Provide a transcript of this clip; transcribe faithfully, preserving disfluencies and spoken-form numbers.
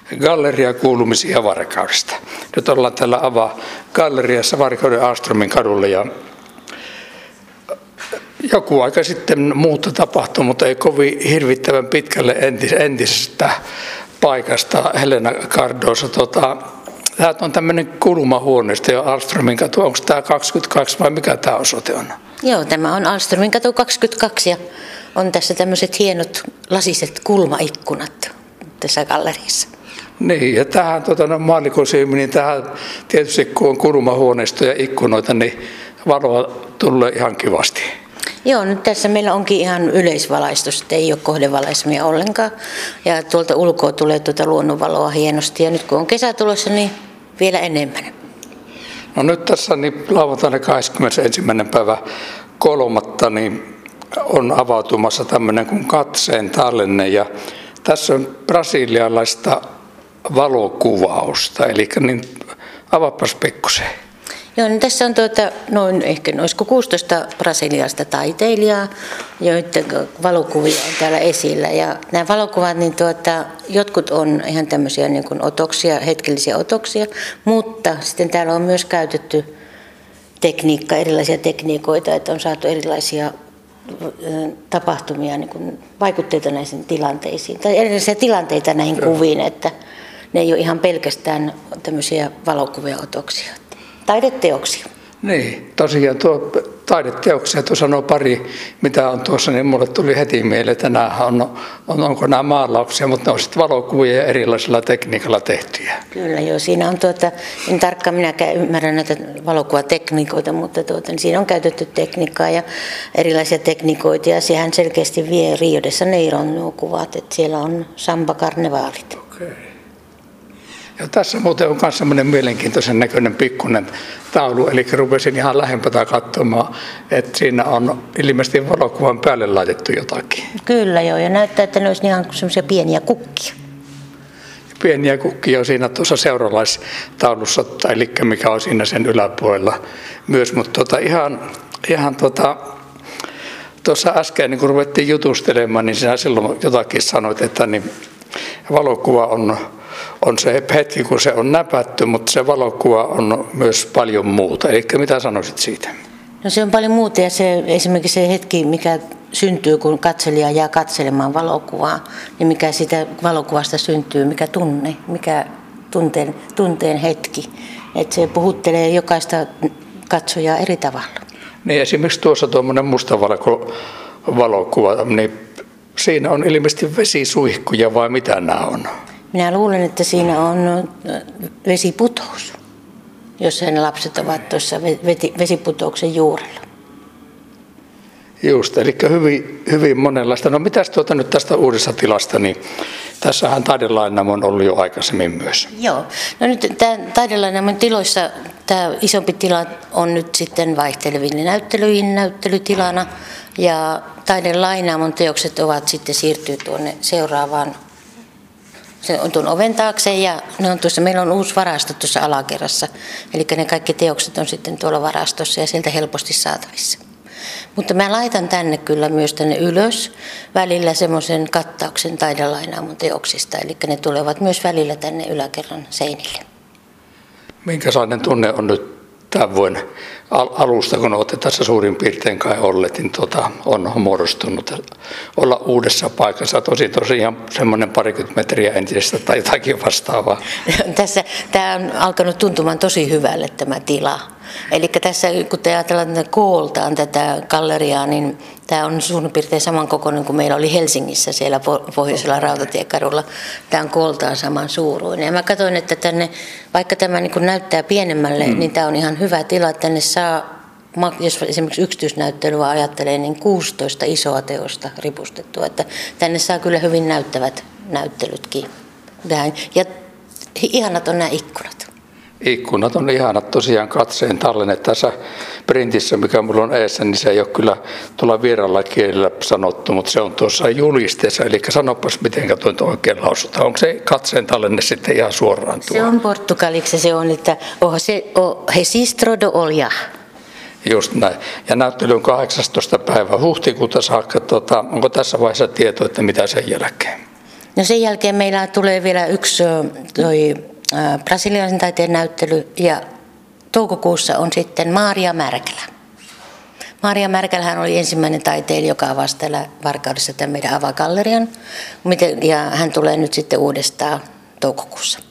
Galleria kuulumisia Varkaudesta. Nyt ollaan täällä Ava Galleriassa Varkauden Ahlströmin kadulla ja joku aika sitten muuta tapahtui, mutta ei kovin hirvittävän pitkälle entis, entisestä paikasta Helena Cardoso. Tota, tämä on tämmöinen kulmahuoneisto ja Ahlströmin katu. Onko tämä kaksikymmentäkaksi vai mikä tämä osoite on? Joo, tämä on Ahlströmin katu kaksikymmentäkaksi ja on tässä tämmöiset hienot lasiset kulmaikkunat tässä galleriassa. Niin, ja tähän tuota, no, maallikon silmin, niin tähän tietysti kun on kulmahuoneisto ja ikkunoita, niin valoa tulee ihan kivasti. Joo, nyt tässä meillä onkin ihan yleisvalaistus, että ei ole kohdevalaismia ollenkaan. Ja tuolta ulkoa tulee tuota luonnonvaloa hienosti ja nyt kun on kesä tulossa, niin vielä enemmän. No nyt tässä niin lauantaina kahdeskymmenesensimmäinen päivä kolmatta niin on avautumassa tämmöinen kuin katseen tallenne ja tässä on brasilialaista valokuvausta, eli niin avaapas pikkusen. Joo, niin tässä on tuota, noin ehkä olisiko kuusitoista brasilialaista taiteilijaa, joiden valokuvia on täällä esillä. Ja nämä valokuvat, niin tuota, jotkut on ihan tämmöisiä niin kuin otoksia, hetkellisiä otoksia, mutta sitten täällä on myös käytetty tekniikka, erilaisia tekniikoita, että on saatu erilaisia tapahtumia, niin kuin vaikutteita näihin tilanteisiin, tai erilaisia tilanteita näihin Joo. kuviin, että ne ei ole ihan pelkästään tämmöisiä valokuvia otoksia. Taideteoksia. Niin, tosiaan tuo taideteoksia, tuo sanoo pari, mitä on tuossa, niin mulle tuli heti mieleen, että nämä on, on, onko nämä maalauksia, mutta ne on sitten valokuvia ja erilaisilla tekniikalla tehtyjä. Kyllä joo, siinä on tuota, en tarkkaan minäkään ymmärrä näitä valokuvatekniikoita, mutta tuota, niin siinä on käytetty tekniikkaa ja erilaisia tekniikoita ja sehän selkeästi vie Rio de Janeiron nuo kuvat, että siellä on samba-karnevaalit. Okay. Ja tässä muuten on myös semmoinen mielenkiintoisen näköinen pikkuinen taulu, eli rupesin ihan lähempää katsomaan, että siinä on ilmeisesti valokuvan päälle laitettu jotakin. Kyllä joo, ja näyttää, että ne olisi ihan semmoisia pieniä kukkia. Pieniä kukkia on siinä tuossa seuralaistaulussa, eli mikä on siinä sen yläpuolella myös, mutta tota ihan, ihan tota, tuossa äsken niin kun ruvettiin jutustelemaan, niin sinä silloin jotakin sanoit, että niin valokuva on on se hetki, kun se on näpätty, mutta se valokuva on myös paljon muuta. Eli mitä sanoisit siitä? No se on paljon muuta ja se, esimerkiksi se hetki, mikä syntyy, kun katselija jää katselemaan valokuvaa, niin mikä sitä valokuvasta syntyy, mikä tunne, mikä tunteen, tunteen hetki. Että se puhuttelee jokaista katsojaa eri tavalla. Niin esimerkiksi tuossa tuommoinen mustavalko valokuva, niin siinä on ilmeisesti vesisuihkuja vai mitä nämä on? Minä luulen, että siinä on vesiputous, jos ne lapset ovat tuossa vesiputouksen juurella. Just, eli hyvin, hyvin monenlaista. No mitäs tuota nyt tästä uudessa tilasta, niin tässähän Taidelainaamo on ollut jo aikaisemmin myös. Joo, no nyt tämän Taidelainaamon tiloissa tämä isompi tila on nyt sitten vaihteleville näyttelyihin näyttelytilana ja Taidelainaamon teokset ovat sitten siirtyy tuonne seuraavaan. Se on tuon oven taakse ja ne on tuossa, meillä on uusi varasto tuossa alakerrassa. Eli ne kaikki teokset on sitten tuolla varastossa ja sieltä helposti saatavissa. Mutta mä laitan tänne kyllä myös tänne ylös välillä semmoisen kattauksen Taidelainaamon teoksista. Eli ne tulevat myös välillä tänne yläkerran seinille. Minkälainen tunne on nyt tämän vuoden alusta, kun olette tässä suurin piirtein kai olleet, niin tuota, on muodostunut olla uudessa paikassa. Tosi tosiaan semmoinen parikymmentä metriä entisestä tai jotakin vastaavaa. Tässä tämä on alkanut tuntumaan tosi hyvälle tämä tila. Eli tässä kun te ajatellaan tätä kooltaan tätä galleriaa, niin tämä on suurin piirtein samankokoinen kuin meillä oli Helsingissä siellä Pohjoisella Rautatiekadulla. Tämä on kooltaan saman suuruinen. Ja mä katsoin, että tänne, vaikka tämä niin kuin näyttää pienemmälle, mm. niin tämä on ihan hyvä tila. Tänne saa, jos esimerkiksi yksityisnäyttelyä ajattelee, niin kuusitoista isoa teosta ripustettua. Että tänne saa kyllä hyvin näyttävät näyttelytkin. Ja ihanat on nämä ikkunat. Ikkunat on ihanat tosiaan katseen tallenne. Tässä printissä, mikä minulla on edessä, niin se ei ole kyllä tuolla vieralla kielellä sanottu, mutta se on tuossa julisteessa. Eli sanopas, miten tuo oikein lausutaan. Onko se katseen tallenne sitten ihan suoraan tuo? Se on portugaliksi, se on, että oh, se oh, registro do olja. Just näin. Ja näyttely on kahdeksastoista päivä huhtikuuta saakka. Tota, onko tässä vaiheessa tietoa, että mitä sen jälkeen? No sen jälkeen meillä tulee vielä yksi toi brasilialaisen taiteen näyttely ja toukokuussa on sitten Maria Märkälä. Maria Märkälähän oli ensimmäinen taiteilija, joka avasi täällä Varkaudessa tämän meidän avagallerian ja hän tulee nyt sitten uudestaan toukokuussa.